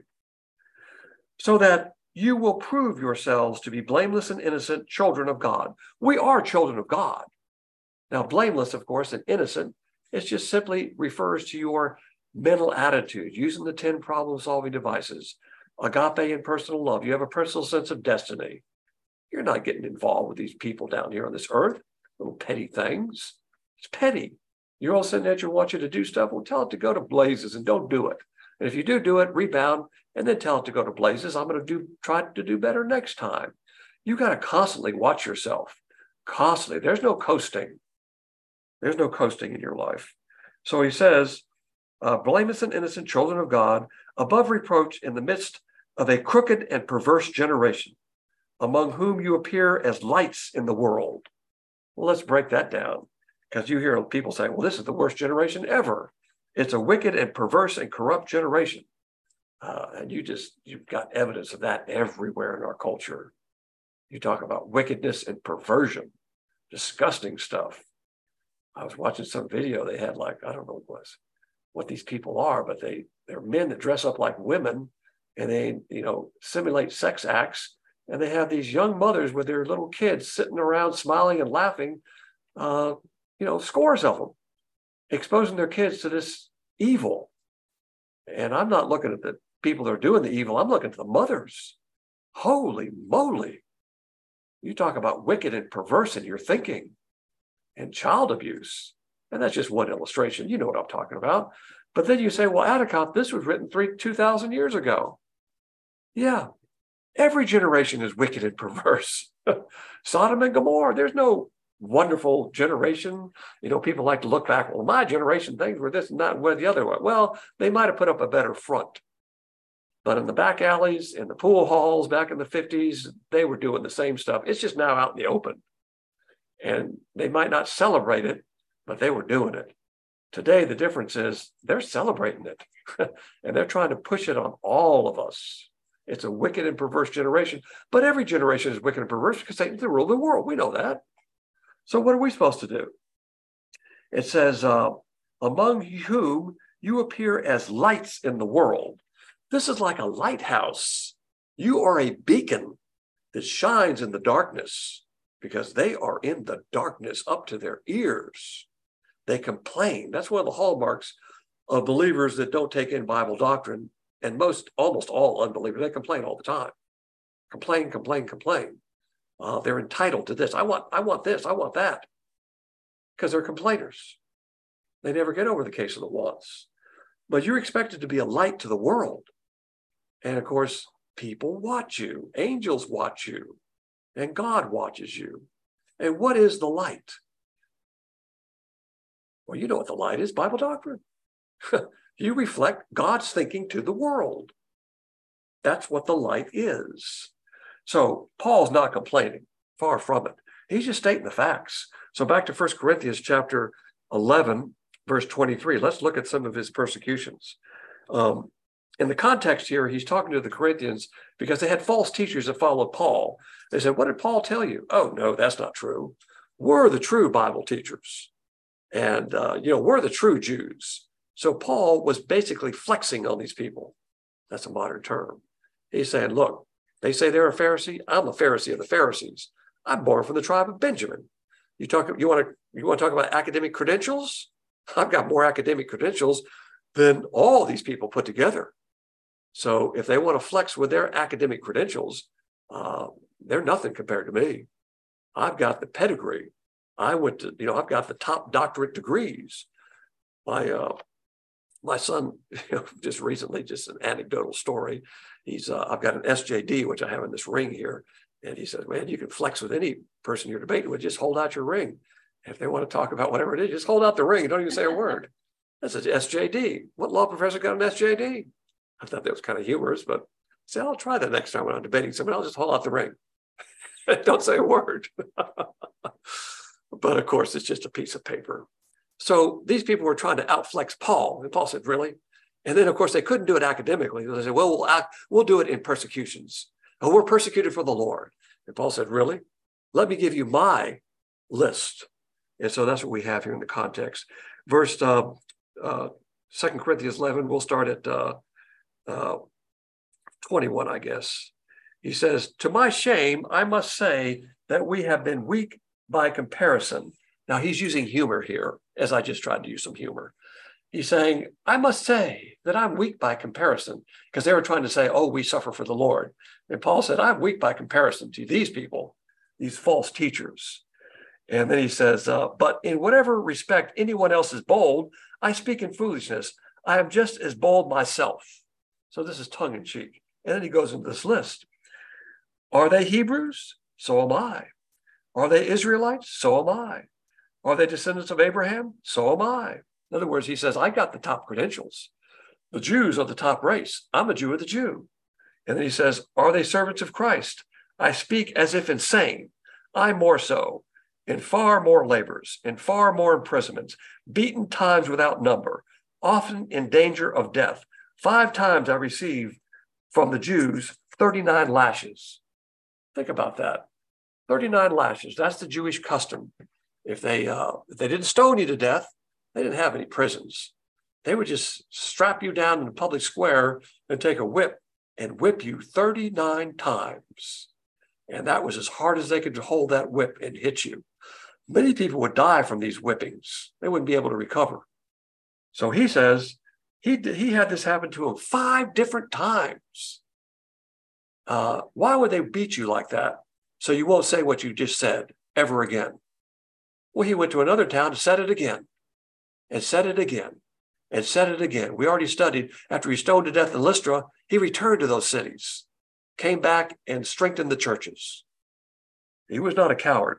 So that you will prove yourselves to be blameless and innocent children of God. We are children of God. Now, blameless, of course, and innocent, it just simply refers to your mental attitude, using the 10 problem-solving devices, agape and personal love. You have a personal sense of destiny. You're not getting involved with these people down here on this earth, little petty things. It's petty. Your old sin nature wants you to do stuff. Well, tell it to go to blazes and don't do it. And if you do it, rebound, and then tell it to go to blazes. I'm going to try to do better next time. You got to constantly watch yourself. Constantly. There's no coasting. There's no coasting in your life. So he says, blameless and innocent children of God, above reproach in the midst of a crooked and perverse generation, among whom you appear as lights in the world. Well, let's break that down, because you hear people say, well, this is the worst generation ever. It's a wicked and perverse and corrupt generation. And you've got evidence of that everywhere in our culture. You talk about wickedness and perversion, disgusting stuff. I was watching some video they had, like, I don't know what these people are, but they're men that dress up like women, and they, simulate sex acts. And they have these young mothers with their little kids sitting around smiling and laughing, scores of them, exposing their kids to this evil. And I'm not looking at the people that are doing the evil. I'm looking at the mothers. Holy moly. You talk about wicked and perverse in your thinking and child abuse. And that's just one illustration. You know what I'm talking about. But then you say, well, Atticott, this was written 2,000 years ago. Yeah. Every generation is wicked and perverse. Sodom and Gomorrah, there's no wonderful generation. People like to look back, well, my generation, things were this and that and where the other one. Well, they might have put up a better front. But in the back alleys, in the pool halls back in the 50s, they were doing the same stuff. It's just now out in the open. And they might not celebrate it, but they were doing it. Today, the difference is they're celebrating it. And they're trying to push it on all of us. It's a wicked and perverse generation, but every generation is wicked and perverse because Satan's the rule of the world. We know that. So what are we supposed to do? It says, among whom you appear as lights in the world. This is like a lighthouse. You are a beacon that shines in the darkness, because they are in the darkness up to their ears. They complain. That's one of the hallmarks of believers that don't take in Bible doctrine. And almost all unbelievers, they complain all the time. Complain. They're entitled to this. I want this. I want that. Because they're complainers. They never get over the case of the wants. But you're expected to be a light to the world. And of course, people watch you. Angels watch you. And God watches you. And what is the light? Well, you know what the light is, Bible doctrine. You reflect God's thinking to the world. That's what the light is. So Paul's not complaining, far from it. He's just stating the facts. So back to 1 Corinthians chapter 11, verse 23. Let's look at some of his persecutions. In the context here, he's talking to the Corinthians because they had false teachers that followed Paul. They said, what did Paul tell you? Oh, no, that's not true. We're the true Bible teachers. And, we're the true Jews. So Paul was basically flexing on these people. That's a modern term. He's saying, look, they say they're a Pharisee. I'm a Pharisee of the Pharisees. I'm born from the tribe of Benjamin. You want to talk about academic credentials? I've got more academic credentials than all these people put together. So if they want to flex with their academic credentials, they're nothing compared to me. I've got the pedigree. I've got the top doctorate degrees. My son, just recently, just an anecdotal story. I've got an SJD, which I have in this ring here. And he says, man, you can flex with any person you're debating with. Just hold out your ring. And if they want to talk about whatever it is, just hold out the ring. Don't even say a word. That's an SJD. What law professor got an SJD? I thought that was kind of humorous, but say, I'll try that next time when I'm debating someone. I'll just hold out the ring. Don't say a word. But of course, it's just a piece of paper. So these people were trying to outflex Paul. And Paul said, really? And then, of course, they couldn't do it academically. They said, well, we'll do it in persecutions. Oh, we're persecuted for the Lord. And Paul said, really? Let me give you my list. And so that's what we have here in the context. Verse 2 Corinthians 11, we'll start at 21, I guess. He says, to my shame, I must say that we have been weak by comparison. Now, he's using humor here, as I just tried to use some humor. He's saying, I must say that I'm weak by comparison, because they were trying to say, oh, we suffer for the Lord. And Paul said, I'm weak by comparison to these people, these false teachers. And then he says, but in whatever respect anyone else is bold, I speak in foolishness. I am just as bold myself. So this is tongue in cheek. And then he goes into this list. Are they Hebrews? So am I. Are they Israelites? So am I. Are they descendants of Abraham? So am I. In other words, he says, I got the top credentials. The Jews are the top race. I'm a Jew of the Jew. And then he says, are they servants of Christ? I speak as if insane. I more so, in far more labors, in far more imprisonments, beaten times without number, often in danger of death. 5 times I received from the Jews 39 lashes. Think about that. 39 lashes. That's the Jewish custom. If they didn't stone you to death, they didn't have any prisons. They would just strap you down in the public square and take a whip and whip you 39 times. And that was as hard as they could hold that whip and hit you. Many people would die from these whippings. They wouldn't be able to recover. So he says he had this happen to him 5 different times. Why would they beat you like that? So you won't say what you just said ever again. Well, he went to another town and said it again, and said it again, and said it again. We already studied after he stoned to death in Lystra, he returned to those cities, came back and strengthened the churches. He was not a coward.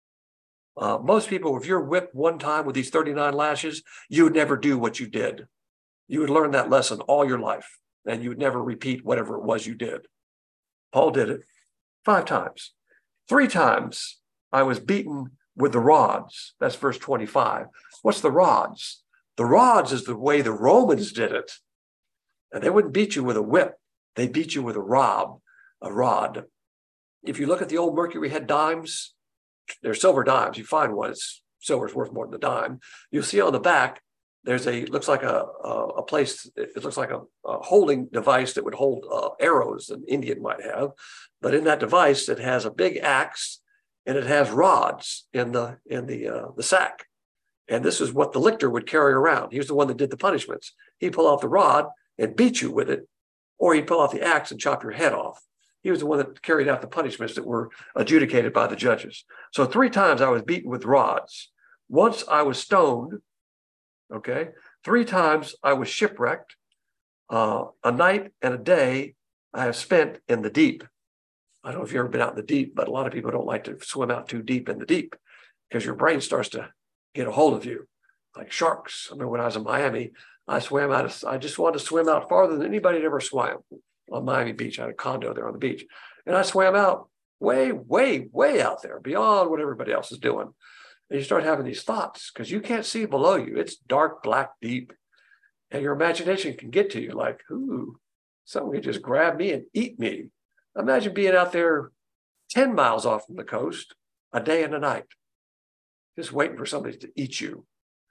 Most people, if you're whipped one time with these 39 lashes, you would never do what you did. You would learn that lesson all your life, and you would never repeat whatever it was you did. Paul did it 5 times. 3 times I was beaten with the rods. That's verse 25. What's the rods? The rods is the way the Romans did it. And they wouldn't beat you with a whip. They beat you with a rod. If you look at the old Mercury head dimes, they're silver dimes. You find one, silver's worth more than the dime. You'll see on the back, looks like a place, it looks like a holding device that would hold arrows an Indian might have. But in that device, it has a big axe and it has rods in the sack. And this is what the lictor would carry around. He was the one that did the punishments. He'd pull out the rod and beat you with it, or he'd pull out the axe and chop your head off. He was the one that carried out the punishments that were adjudicated by the judges. So 3 times I was beaten with rods. Once I was stoned, okay? 3 times I was shipwrecked. A night and a day I have spent in the deep. I don't know if you've ever been out in the deep, but a lot of people don't like to swim out too deep in the deep because your brain starts to get a hold of you, like sharks. I remember when I was in Miami, I just wanted to swim out farther than anybody had ever swam on Miami Beach. I had a condo there on the beach. And I swam out way, way, way out there beyond what everybody else is doing. And you start having these thoughts because you can't see below you. It's dark, black, deep. And your imagination can get to you like, ooh, something could just grab me and eat me. Imagine being out there 10 miles off from the coast, a day and a night, just waiting for somebody to eat you.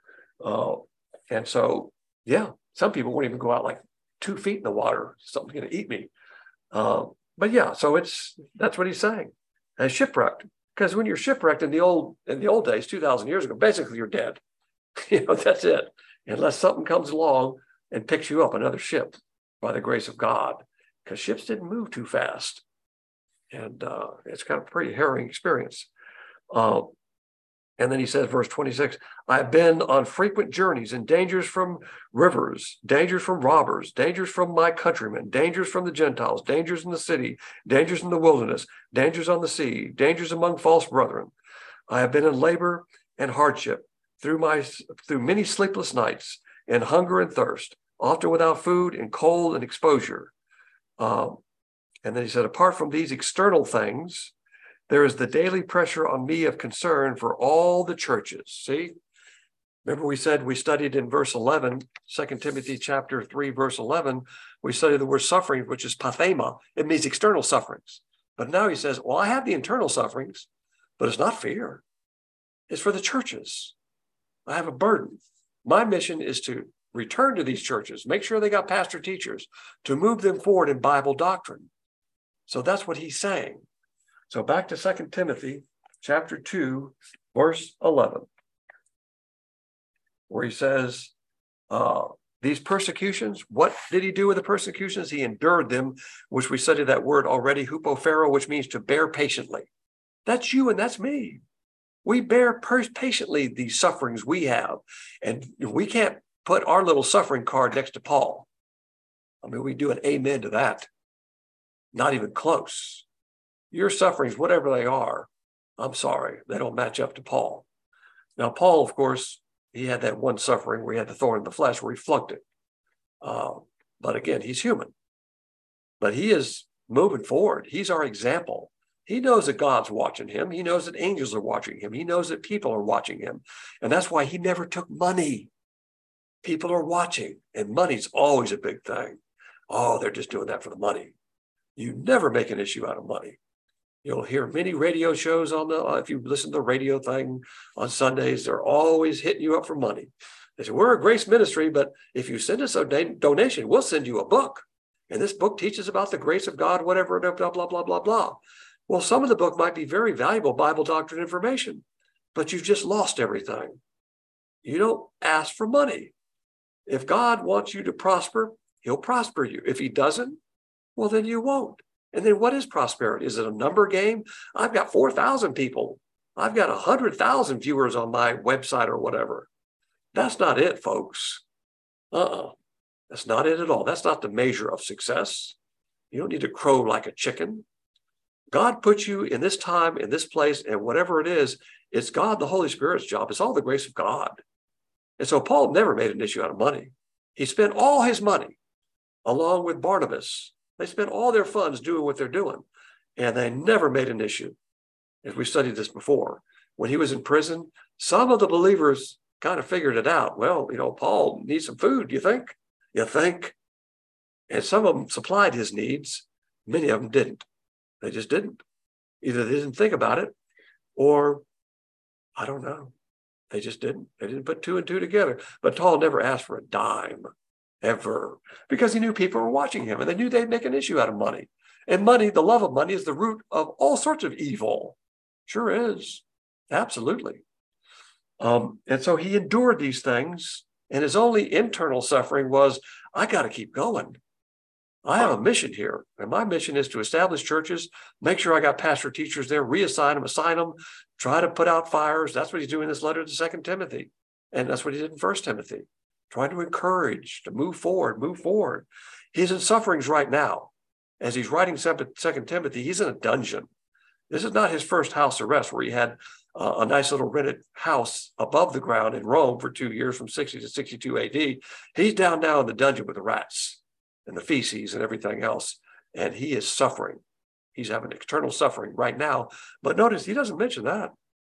And so, yeah, some people won't even go out like 2 feet in the water. Something's going to eat me. But yeah, so that's what he's saying. And shipwrecked, because when you're shipwrecked in the old days, 2,000 years ago, basically you're dead. That's it. Unless something comes along and picks you up, another ship, by the grace of God, because ships didn't move too fast. And it's kind of a pretty harrowing experience. And then he says, verse 26, I've been on frequent journeys and dangers from rivers, dangers from robbers, dangers from my countrymen, dangers from the Gentiles, dangers in the city, dangers in the wilderness, dangers on the sea, dangers among false brethren. I have been in labor and hardship through many sleepless nights and hunger and thirst, often without food and cold and exposure. And then he said, apart from these external things, there is the daily pressure on me of concern for all the churches. See, remember we studied in verse 11, 2 Timothy chapter 3, verse 11, we studied the word suffering, which is pathema. It means external sufferings. But now he says, well, I have the internal sufferings, but it's not fear. It's for the churches. I have a burden. My mission is to return to these churches, make sure they got pastor teachers, to move them forward in Bible doctrine. So that's what he's saying. So back to 2 Timothy chapter 2, verse 11, where he says, these persecutions, what did he do with the persecutions? He endured them, which we studied that word already, hupophero, which means to bear patiently. That's you and that's me. We bear patiently these sufferings we have. And we can't put our little suffering card next to Paul. I mean, we do an amen to that. Not even close. Your sufferings, whatever they are, I'm sorry, they don't match up to Paul. Now, Paul, of course, he had that one suffering where he had the thorn in the flesh where he flunked it. But again, he's human. but he is moving forward. He's our example. He knows that God's watching him. He knows that angels are watching him. He knows that people are watching him. And that's why he never took money. People are watching, and money's always a big thing. Oh, they're just doing that for the money. You never make an issue out of money. You'll hear many radio shows on the, if you listen to the radio thing on Sundays, they're always hitting you up for money. They say, we're a grace ministry, but if you send us a donation, we'll send you a book. And this book teaches about the grace of God, whatever, blah, blah, blah, blah, blah. Well, some of the book might be very valuable Bible doctrine information, but you've just lost everything. You don't ask for money. If God wants you to prosper, he'll prosper you. If he doesn't, well, then you won't. And then what is prosperity? Is it a number game? I've got 4,000 people. I've got 100,000 viewers on my website or whatever. That's not it, folks. That's not it at all. That's not the measure of success. You don't need to crow like a chicken. God put you in this time, in this place, and whatever it is, it's God, the Holy Spirit's job. It's all the grace of God. And so Paul never made an issue out of money. He spent all his money along with Barnabas. They spent all their funds doing what they're doing, and they never made an issue. As we studied this before, when he was in prison, some of the believers kind of figured it out. Well, Paul needs some food, you think? You think? And some of them supplied his needs. Many of them didn't. They just didn't. Either they didn't think about it, or I don't know. They just didn't. They didn't put two and two together. But Paul never asked for a dime, ever, because he knew people were watching him, and they knew they'd make an issue out of money. And money, the love of money, is the root of all sorts of evil. Sure is. Absolutely. And so he endured these things, and his only internal suffering was, I got to keep going. I have a mission here, and my mission is to establish churches, make sure I got pastor teachers there, reassign them, assign them, try to put out fires. That's what he's doing in this letter to 2 Timothy. And that's what he did in 1 Timothy, trying to encourage, to move forward. He's in sufferings right now. As he's writing 2 Timothy, he's in a dungeon. This is not his first house arrest where he had a nice little rented house above the ground in Rome for 2 years from 60 to 62 AD. He's down now in the dungeon with the rats and the feces and everything else. And he is suffering. He's having external suffering right now. But notice he doesn't mention that.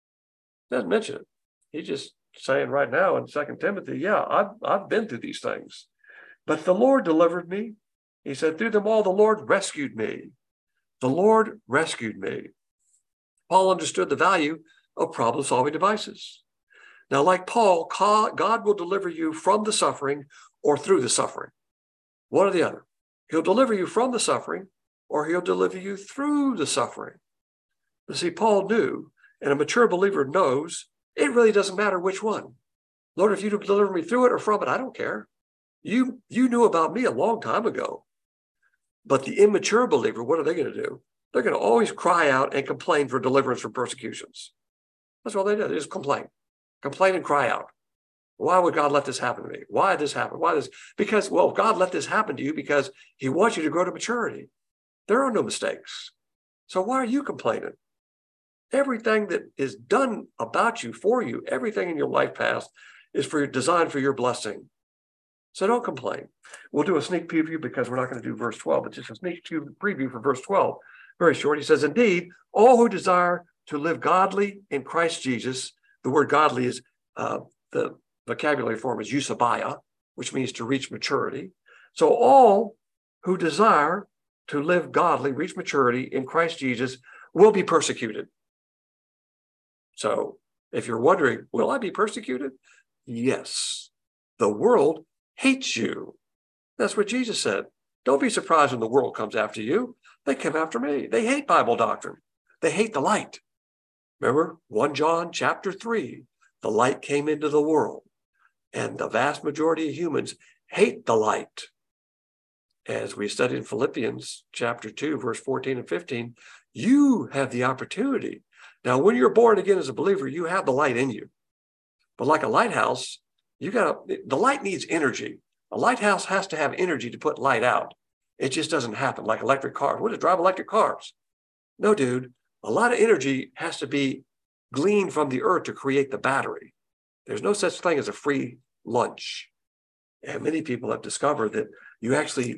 He doesn't mention it. He's just saying right now in 2 Timothy, yeah, I've been through these things. But the Lord delivered me. He said, through them all, the Lord rescued me. The Lord rescued me. Paul understood the value of problem-solving devices. Now, like Paul, God will deliver you from the suffering or through the suffering. One or the other. He'll deliver you from the suffering, or he'll deliver you through the suffering. But see, Paul knew, and a mature believer knows, it really doesn't matter which one. Lord, if you deliver me through it or from it, I don't care. You knew about me a long time ago. But the immature believer, what are they going to do? They're going to always cry out and complain for deliverance from persecutions. That's all they do. They just complain and cry out. Why would God let this happen to me? Why did this happen? Why this? Because, well, God let this happen to you because he wants you to grow to maturity. There are no mistakes. So why are you complaining? Everything that is done about you, for you, everything in your life past is designed for your blessing. So don't complain. We'll do a sneak preview because we're not going to do verse 12, but just a sneak preview for verse 12. Very short. He says, indeed, all who desire to live godly in Christ Jesus, the word godly is the vocabulary form is eusebia, which means to reach maturity. So all who desire to live godly, reach maturity in Christ Jesus, will be persecuted. So if you're wondering, will I be persecuted? Yes. The world hates you. That's what Jesus said. Don't be surprised when the world comes after you. They come after me. They hate Bible doctrine. They hate the light. Remember 1 John chapter 3, the light came into the world. And the vast majority of humans hate the light. As we studied in Philippians chapter 2, verse 14 and 15, you have the opportunity. Now, when you're born again as a believer, you have the light in you. But like a lighthouse, the light needs energy. A lighthouse has to have energy to put light out. It just doesn't happen like electric cars. What does drive electric cars? No, dude. A lot of energy has to be gleaned from the earth to create the battery. There's no such thing as a free lunch. And many people have discovered that you actually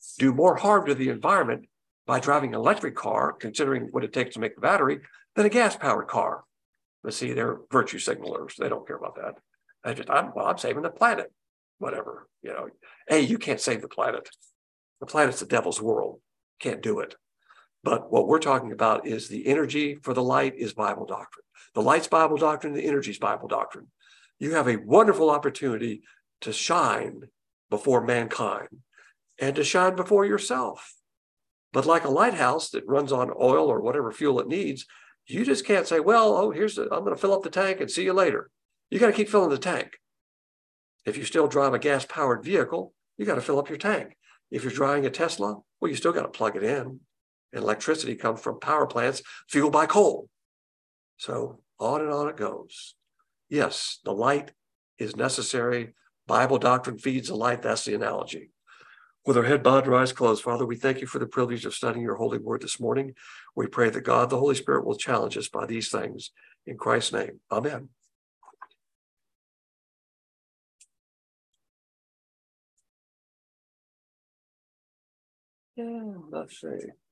do more harm to the environment by driving an electric car, considering what it takes to make the battery, than a gas-powered car. But see, they're virtue signalers. They don't care about that. I'm saving the planet. Whatever, Hey, you can't save the planet. The planet's the devil's world. Can't do it. But what we're talking about is the energy for the light is Bible doctrine. The light's Bible doctrine, the energy's Bible doctrine. You have a wonderful opportunity to shine before mankind and to shine before yourself. But like a lighthouse that runs on oil or whatever fuel it needs, you just can't say, well, I'm going to fill up the tank and see you later. You got to keep filling the tank. If you still drive a gas-powered vehicle, you got to fill up your tank. If you're driving a Tesla, well, you still got to plug it in. And electricity comes from power plants fueled by coal. So on and on it goes. Yes, the light is necessary. Bible doctrine feeds the light. That's the analogy. With our head bowed and our eyes closed, Father, we thank you for the privilege of studying your holy word this morning. We pray that God, the Holy Spirit, will challenge us by these things. In Christ's name, amen. Yeah, let's see.